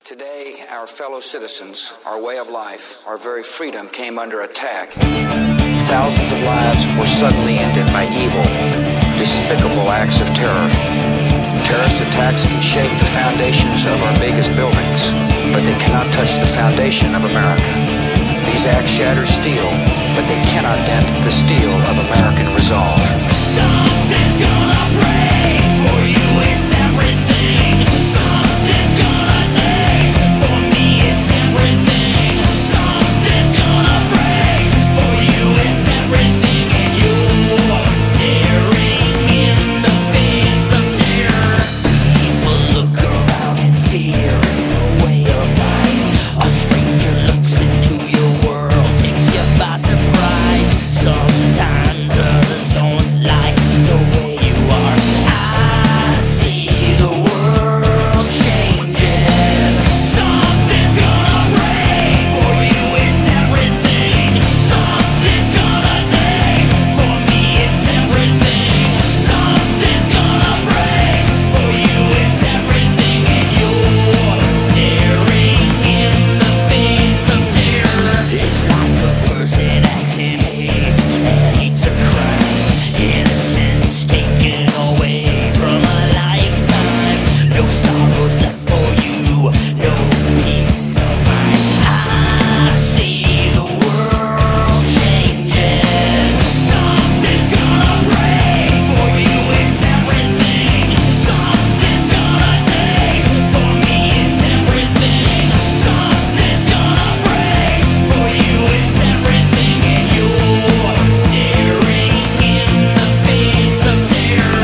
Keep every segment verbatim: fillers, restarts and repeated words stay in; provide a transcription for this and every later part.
Today, our fellow citizens, our way of life, our very freedom came under attack. Thousands of lives were suddenly ended by evil, despicable acts of terror. Terrorist attacks can shake the foundations of our biggest buildings, but they cannot touch the foundation of America. These acts shatter steel, but they cannot dent the steel of American resolve. Something's gonna break for you, it's everything. Something's gonna take for me, it's everything. Something's gonna break for you, it's everything. And you're staring in the face of terror. People look around and fear, it's a way of life. A stranger looks into your world, takes you by surprise. Sometimes others don't like the way you are. I see the world changing. Something's gonna break for you, it's everything. Something's gonna take for me, it's everything. Something's gonna break for you, it's everything. And you're staring in the face of terror. It's like a person acts in haste and hates a crime. Innocence taken away from a lifetime. No sorrows left for you, no peace of mind. I see the world changing. Something's gonna break for you, it's everything. Something's gonna take for me, it's everything. Something's gonna break for you, it's everything. And you're staring in the face of terror.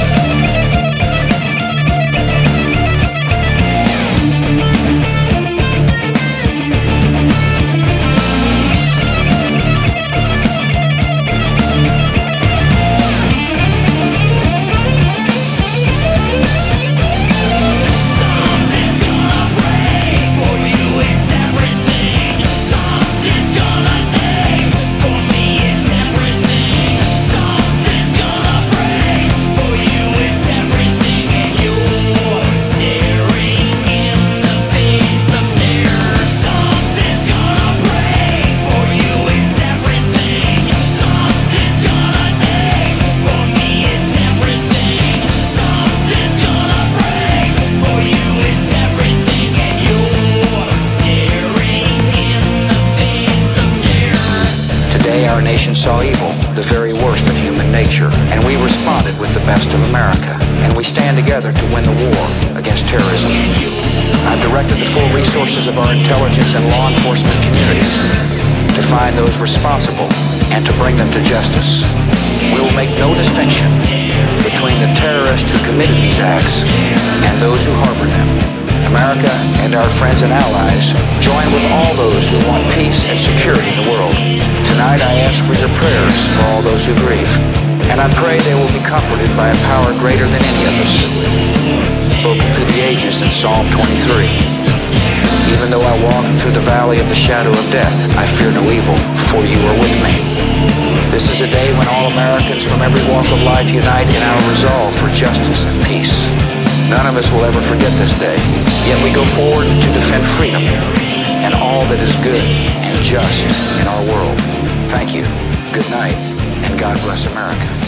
Something's gonna break for you, it's everything. Something's gonna take for me, it's everything. Something's gonna break for you, it's everything. And you're staring in the face of terror. Something's gonna break for you, it's everything. Something's gonna take for me, it's everything. Something's gonna break for you, it's everything. And you're staring in the face of terror. Today, our nation saw evil, the very worst of human nature, and we responded with the best of America. And we stand together to win the war against terrorism. I've directed the full resources of our intelligence and law enforcement communities to find those responsible and to bring them to justice. We will make no distinction between the terrorists who committed these acts and those who harbor them. America and our friends and allies join with all those who want peace and security in the world. Tonight I ask for your prayers for all those who grieve, and I pray they will be comforted by a power greater than any of us, spoken through the ages in Psalm twenty-three. Even though I walk through the valley of the shadow of death, I fear no evil, for you are with me. This is a day when all Americans from every walk of life unite in our resolve for justice and peace. None of us will ever forget this day, yet we go forward to defend freedom and all that is good and just in our world. Thank you, good night, and God bless America.